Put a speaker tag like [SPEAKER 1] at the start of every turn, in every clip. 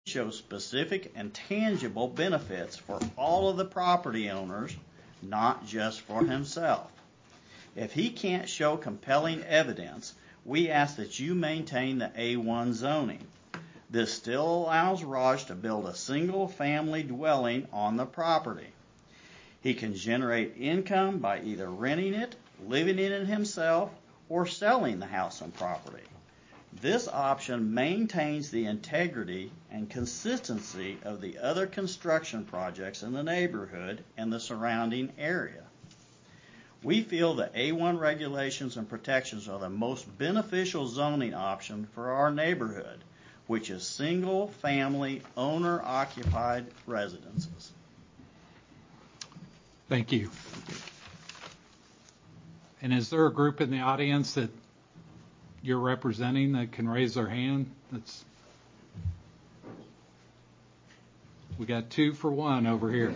[SPEAKER 1] show specific and tangible benefits for all of the property owners, not just for himself. If he can't show compelling evidence, we ask that you maintain the A1 zoning. This still allows Raj to build a single-family dwelling on the property. He can generate income by either renting it, living in it himself, or selling the house and property. This option maintains the integrity and consistency of the other construction projects in the neighborhood and the surrounding area. We feel the A1 regulations and protections are the most beneficial zoning option for our neighborhood, which is single-family owner-occupied residences.
[SPEAKER 2] Thank you. And is there a group in the audience that you're representing that can raise their hand? We got 2 for 1 over here.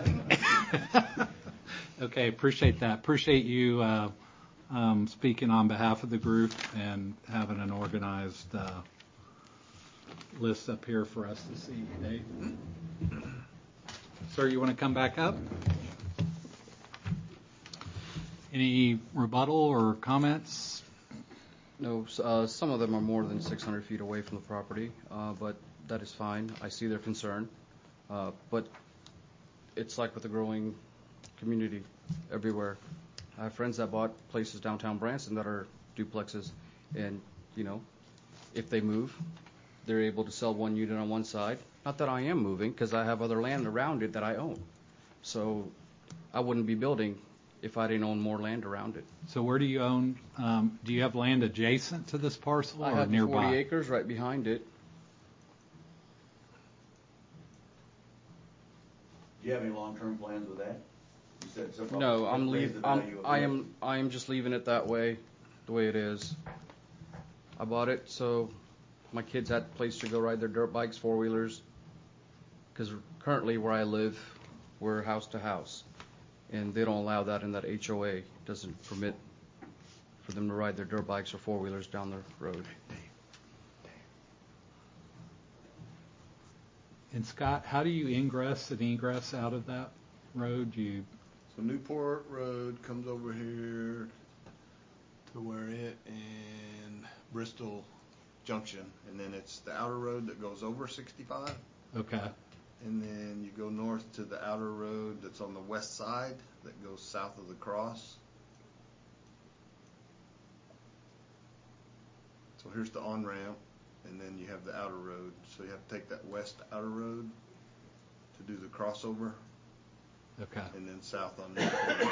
[SPEAKER 2] Okay, appreciate that. Appreciate you speaking on behalf of the group and having an organized list up here for us to see. Dave? Sir, you want to come back up? Any rebuttal or comments?
[SPEAKER 3] No, some of them are more than 600 feet away from the property, but that is fine. I see their concern. But it's like with the growing community everywhere. I have friends that bought places downtown Branson that are duplexes, and, if they move, they're able to sell one unit on one side. Not that I am moving, because I have other land around it that I own. So I wouldn't be building if I didn't own more land around it.
[SPEAKER 2] So where do you own? Do you have land adjacent to this parcel or nearby?
[SPEAKER 3] I have 40 acres right behind it.
[SPEAKER 4] Do you have any long-term plans with that? You said so.
[SPEAKER 3] No, I am just leaving it that way, the way it is. I bought it so my kids had a place to go ride their dirt bikes, four-wheelers, because currently where I live, we're house to house, and they don't allow that in that HOA. It doesn't permit for them to ride their dirt bikes or four-wheelers down the road.
[SPEAKER 2] And Scott, how do you ingress and egress out of that road?
[SPEAKER 5] So Newport Road comes over here to where it and Bristol Junction, and then it's the outer road that goes over 65.
[SPEAKER 2] Okay.
[SPEAKER 5] And then you go north to the outer road that's on the west side that goes south of the cross. So here's the on-ramp, and then you have the outer road. So you have to take that west outer road to do the crossover.
[SPEAKER 2] Okay.
[SPEAKER 5] And then south on Newport.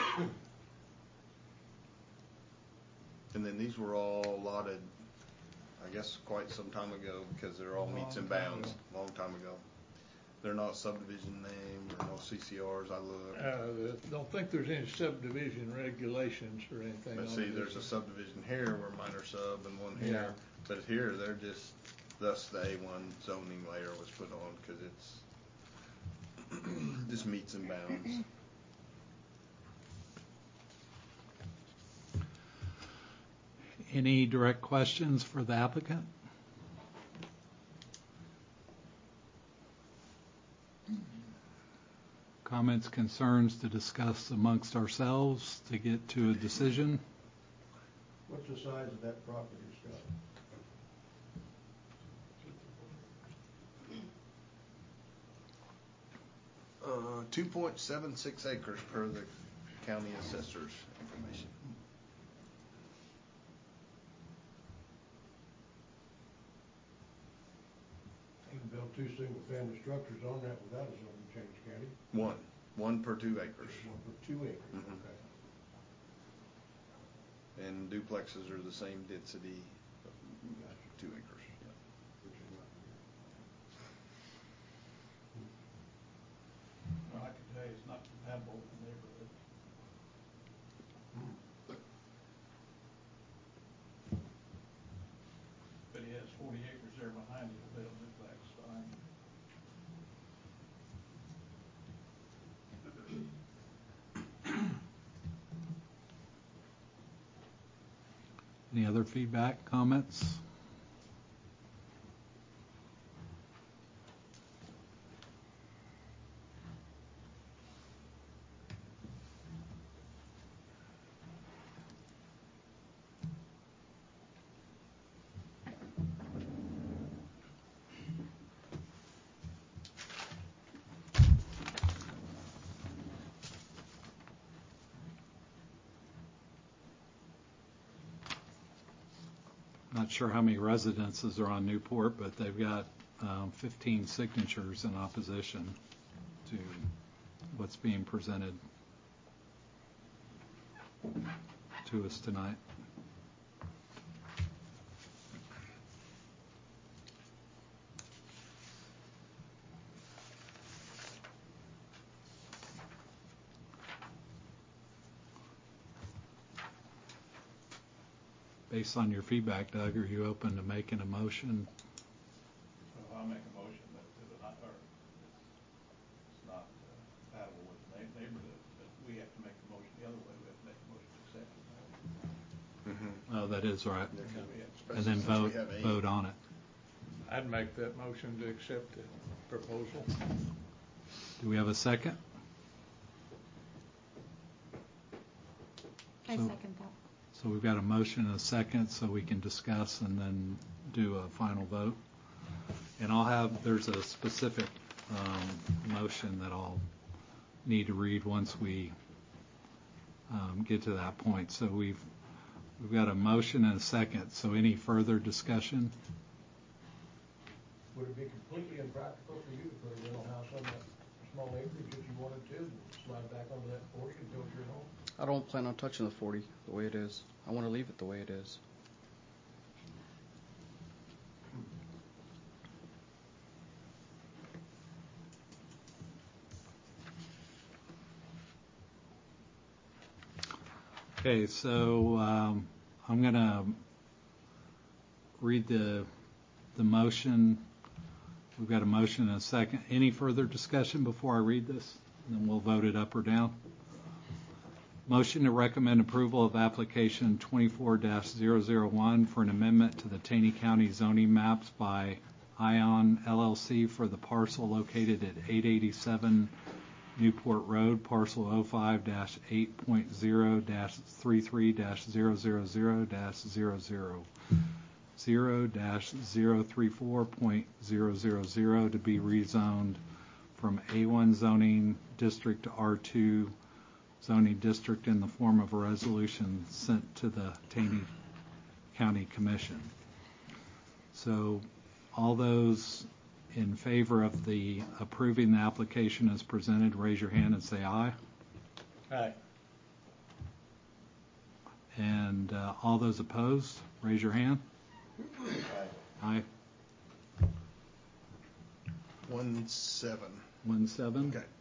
[SPEAKER 5] And then these were all lotted, I guess, quite some time ago, because they're all meets and bounds. Long time ago. They're not subdivision names or no CCRs. I looked.
[SPEAKER 6] Don't think there's any subdivision regulations or anything.
[SPEAKER 5] But see, there's a subdivision here where mine are sub and one here. Yeah. But here, they're just, thus the A1 zoning layer was put on, because it's just meets and bounds.
[SPEAKER 2] Any direct questions for the applicant? Comments, concerns to discuss amongst ourselves to get to a decision?
[SPEAKER 7] What's the size of that property, Scott?
[SPEAKER 5] 2.76 acres per the county assessor's information.
[SPEAKER 7] You can build 2 single-family structures on that without a zoning change, can you?
[SPEAKER 5] One per 2 acres.
[SPEAKER 7] 1 per 2 acres.
[SPEAKER 5] Mm-hmm. Okay. And duplexes are the same density, 2 acres.
[SPEAKER 6] Well, I can tell you it's not compatible with the neighborhood. But he has 40 acres there behind him. They'll duplex fine.
[SPEAKER 2] Any other feedback, comments? not sure how many residences are on Newport, but they've got 15 signatures in opposition to what's being presented to us tonight. Based on your feedback, Doug, are you open to making a motion?
[SPEAKER 6] So I'll make a motion that it's not compatible with the neighborhood, but we have to make the motion the other way. We have to make a motion to accept it.
[SPEAKER 2] Oh, that is right.
[SPEAKER 6] Yeah.
[SPEAKER 2] And then
[SPEAKER 5] Especially since we have 8.
[SPEAKER 2] vote on it.
[SPEAKER 6] I'd make that motion to accept the proposal.
[SPEAKER 2] Do we have a second?
[SPEAKER 8] I
[SPEAKER 2] So-
[SPEAKER 8] second that.
[SPEAKER 2] So we've got a motion and a second, so we can discuss and then do a final vote. And there's a specific motion that I'll need to read once we get to that point. So we've got a motion and a second. So any further discussion?
[SPEAKER 7] Would it be completely impractical for you to put a rental house on that small acreage if you wanted to, and slide back onto that 40 and build your home?
[SPEAKER 3] I don't plan on touching the 40 the way it is. I want to leave it the way it is.
[SPEAKER 2] Okay, so I'm going to read the motion. We've got a motion and a second. Any further discussion before I read this? And then we'll vote it up or down. Motion to recommend approval of application 24-001 for an amendment to the Taney County zoning maps by Ion LLC for the parcel located at 887 Newport Road, parcel 05-8.0-33-000-000 0-034.000 to be rezoned from A1 zoning district to R2 zoning district in the form of a resolution sent to the Taney County Commission. So all those in favor of the approving the application as presented, raise your hand and say aye.
[SPEAKER 6] Aye.
[SPEAKER 2] And all those opposed, raise your hand. Aye.
[SPEAKER 5] 1-7.
[SPEAKER 2] 1-7.
[SPEAKER 5] Okay.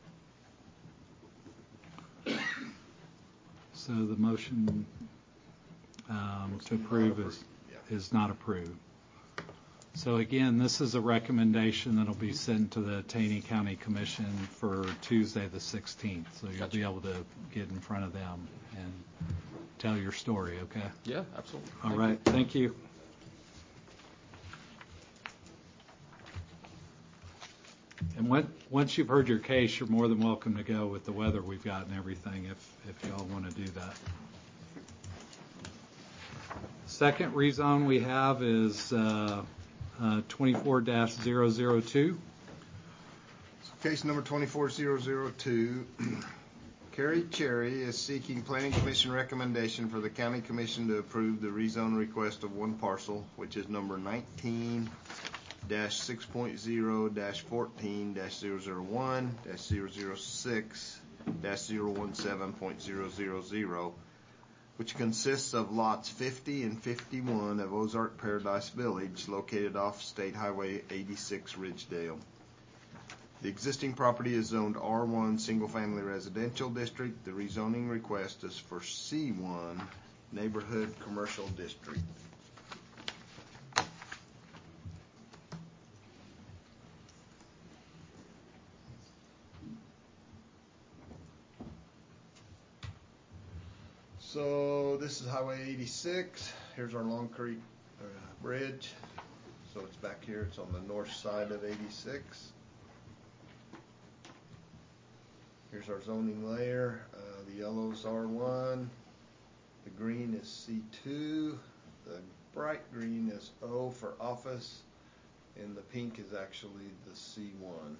[SPEAKER 2] So the motion to approve is not approved. So again, this is a recommendation that'll be sent to the Taney County Commission for Tuesday the 16th. So you'll be able to get in front of them and tell your story, okay?
[SPEAKER 3] Yeah, absolutely.
[SPEAKER 2] All right, thank you. And once you've heard your case, you're more than welcome to go with the weather we've got and everything if y'all want to do that. Second rezone we have is 24-002.
[SPEAKER 5] Case number 24002. Carrie Cherry is seeking Planning Commission recommendation for the County Commission to approve the rezone request of one parcel, which is number 19-6.0-14-001-006-017.000, which consists of lots 50 and 51 of Ozark Paradise Village, located off State Highway 86, Ridgedale. The existing property is zoned R1 Single Family Residential District. The rezoning request is for C1 Neighborhood Commercial District. So this is Highway 86. Here's our Long Creek Bridge. So it's back here. It's on the north side of 86. Here's our zoning layer. The yellow's R1. The green is C2. The bright green is O for office. And the pink is actually the C1.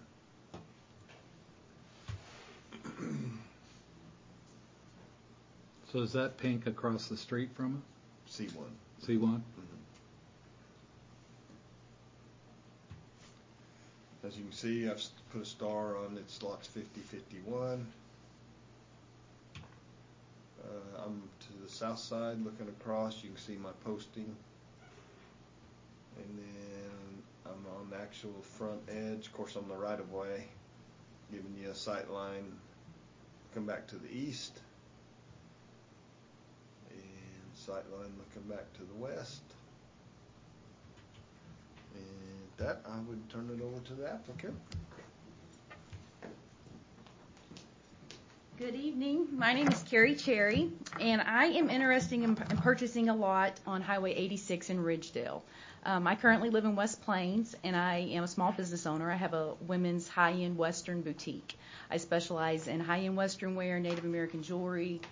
[SPEAKER 2] So is that pink across the street from it?
[SPEAKER 5] C1.
[SPEAKER 2] C1?
[SPEAKER 5] Mm-hmm. As you can see, I've put a star on its lots 50, 51. I'm to the south side looking across. You can see my posting. And then I'm on the actual front edge. Of course, I'm the right of way, giving you a sight line. Come back to the east. And sight line looking back to the west. And that, I would turn it over to the applicant.
[SPEAKER 8] Good evening. My name is Carrie Cherry, and I am interested in purchasing a lot on Highway 86 in Ridgedale. I currently live in West Plains, and I am a small business owner. I have a women's high-end Western boutique. I specialize in high-end Western wear, Native American jewelry,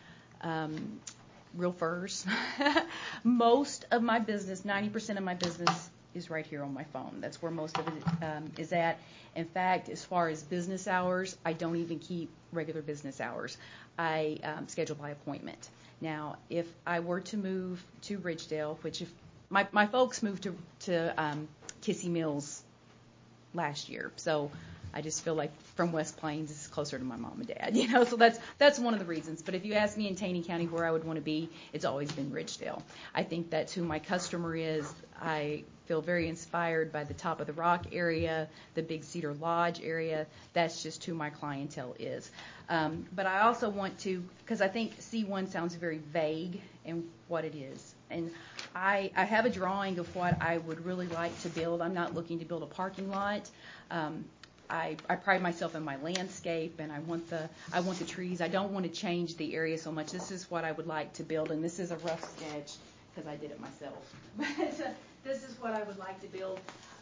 [SPEAKER 8] real furs. Most of my business, 90% of my business, is right here on my phone. That's where most of it is at. In fact, as far as business hours, I don't even keep regular business hours. I schedule by appointment. Now, if I were to move to Ridgedale, which if my folks moved to Kissy Mills last year, so I just feel like from West Plains is closer to my mom and dad, so that's one of the reasons. But if you ask me in Taney County where I would want to be, it's always been Ridgedale. I think that's who my customer is. I feel very inspired by the Top of the Rock area, the Big Cedar Lodge area. That's just who my clientele is. But I also want to, because I think C1 sounds very vague in what it is. And I have a drawing of what I would really like to build. I'm not looking to build a parking lot. I pride myself in my landscape, and I want the trees. I don't want to change the area so much. This is what I would like to build, and this is a rough sketch because I did it myself. But this is what I would like to build.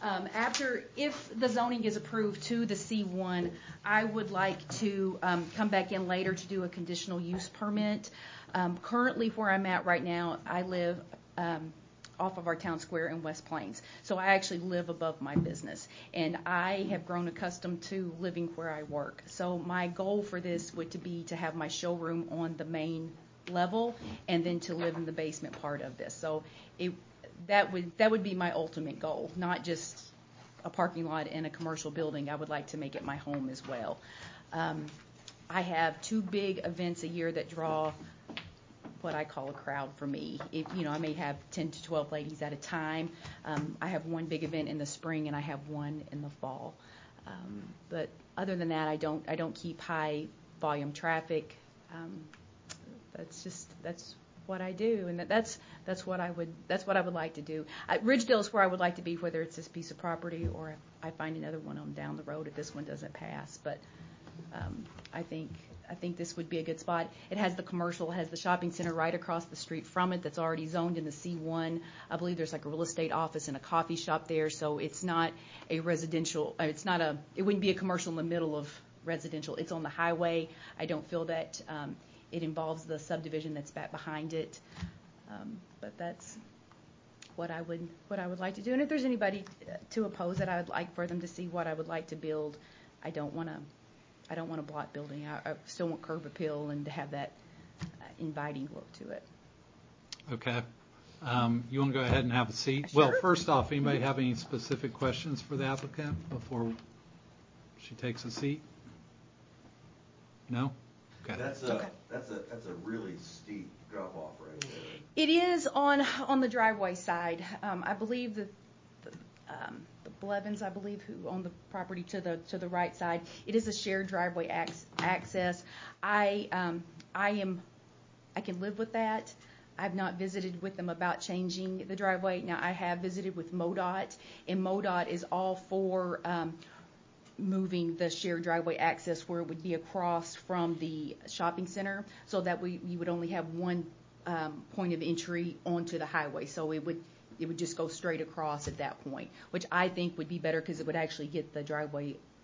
[SPEAKER 8] If the zoning is approved to the C1, I would like to come back in later to do a conditional use permit. Currently, where I'm at right now, I live off of our town square in West Plains. So I actually live above my business, and I have grown accustomed to living where I work. So my goal for this would be to have my showroom on the main level and then to live in the basement part of this. So that would be my ultimate goal, not just a parking lot in a commercial building. I would like to make it my home as well. I have 2 big events a year that draw what I call a crowd for me. I may have 10 to 12 ladies at a time. I have one big event in the spring, and I have one in the fall. But other than that, I don't keep high volume traffic. That's what I do, and that's what I would like to do. Ridgedale is where I would like to be, whether it's this piece of property or if I find another one on down the road if this one doesn't pass. But I think this would be a good spot. It has the commercial, it has the shopping center right across the street from it that's already zoned in the C1. I believe there's like a real estate office and a coffee shop there, so it's not a residential, it wouldn't be a commercial in the middle of residential. It's on the highway. I don't feel that it involves the subdivision that's back behind it. But that's what I would like to do. And if there's anybody to oppose it, I would like for them to see what I would like to build. I don't want a block building. I still want curb appeal and to have that inviting look to it.
[SPEAKER 2] Okay. You want to go ahead and have a seat? Sure. Well, first off, anybody have any specific questions for the applicant before she takes a seat? No? Okay.
[SPEAKER 4] That's a really steep drop off right there.
[SPEAKER 8] It is on the driveway side. I believe that the Blevins, I believe, who own the property to the right side. It is a shared driveway access. I can live with that. I've not visited with them about changing the driveway. Now, I have visited with MoDOT, and MoDOT is all for moving the shared driveway access where it would be across from the shopping center, so that we would only have one point of entry onto the highway. So it would just go straight across at that point, which I think would be better because it would actually get the driveway